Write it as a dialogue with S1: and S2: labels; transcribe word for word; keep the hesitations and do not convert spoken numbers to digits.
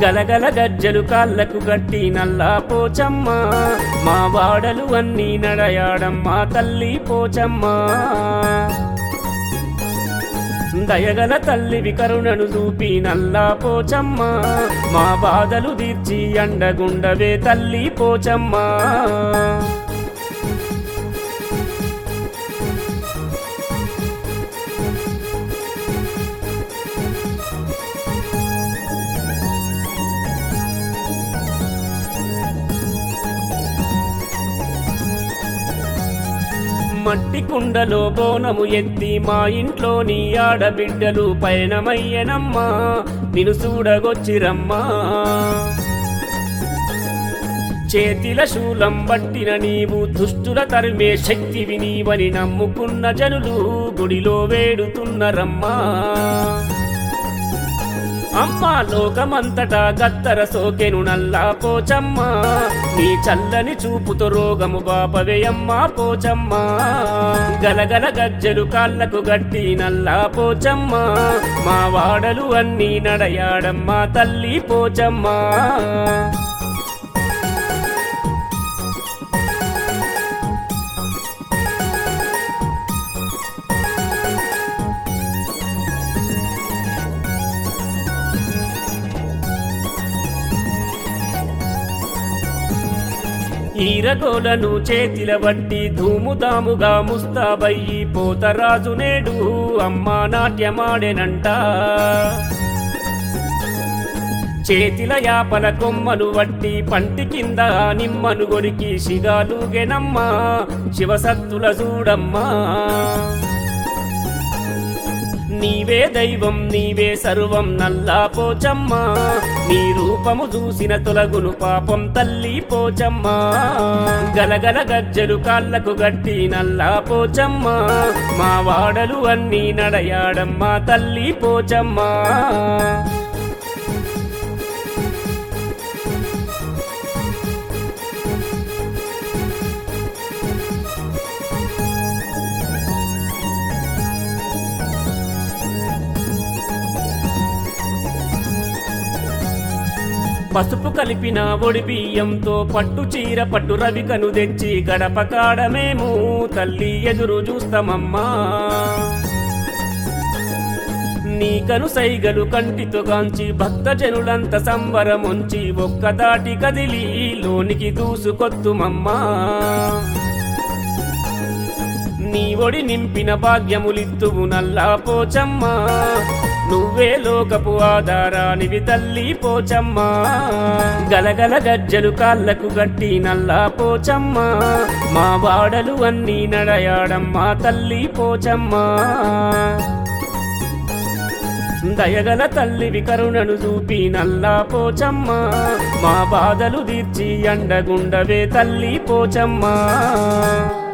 S1: గలగల గజ్జలు కాళ్ళకు గట్టి నల్లా పోచమ్మ మా వాడలు అన్నీ నడయాడమ్మా తల్లి పోచమ్మ దయగల తల్లివి కరుణను చూపి నల్లా పోచమ్మ మా బాధలు తీర్చి అండగుండవే తల్లి పోచమ్మ మట్టి కుండలో బోనము ఎత్తి మా ఇంట్లోని ఆడబిడ్డలు పయనమయ్యనమ్మా నిన్ను చూడగొచ్చిరమ్మా చేతిల శూలం పట్టిన నీవు దుష్టుల తరిమే శక్తివి నీవని నమ్ముకున్న జనులు గుడిలో వేడుతున్నరమ్మా అమ్మా లోకమంతటా గత్తర సోకెను నల్లా పోచమ్మ నీ చల్లని చూపుతో రోగము బాపవేయమ్మా పోచమ్మ గలగల గజ్జలు కాళ్ళకు గట్టి నల్లా పోచమ్మ మా వాడలు అన్నీ నడయాడమ్మా తల్లి పోచమ్మ ఈరగోలను చేతిల బట్టి ధూముదాముగా ముస్తాబయ్యి పోతరాజు నేడు అమ్మా నాట్యమాడెనంట చేతిల యాపల కొమ్మలు వట్టి పంటి కింద నిమ్మను గొరికి శిగాలుగెనమ్మా శివసత్తుల చూడమ్మా నీవే దైవం నీవే సర్వం నల్లా పోచమ్మ నీ రూపము చూసిన తొలగును పాపం తల్లి పోచమ్మ గలగల గజ్జలు కాళ్ళకు గట్టి నల్లా పోచమ్మ మా వాడలు అన్నీ నడయాడమ్మా తల్లి పోచమ్మ పసుపు కలిపిన ఒడి బియ్యంతో పట్టు చీర పట్టు రవికను తెచ్చి గడప కాడమేము తల్లి ఎదురు చూస్తామమ్మా నీకను సైగలు కంటితో కాంచి భక్తజనులంత సంబరముంచి ఒక్కదాటి కదిలి లోనికి దూసుకొత్తుమమ్మా నీ ఒడి నింపిన భాగ్యములిత్తువు నల్లా పోచమ్మ నువ్వే లోకపు ఆధారానివి తల్లి పోచమ్మ గలగల గజ్జలు కాళ్ళకు గట్టి నల్లా పోచమ్మ మా వాడలు అన్నీ నడయాడమ్మా తల్లి పోచమ్మ దయగల తల్లివి కరుణను చూపి నల్లా పోచమ్మ మా బాధలు తీర్చి అండగుండవే తల్లి పోచమ్మ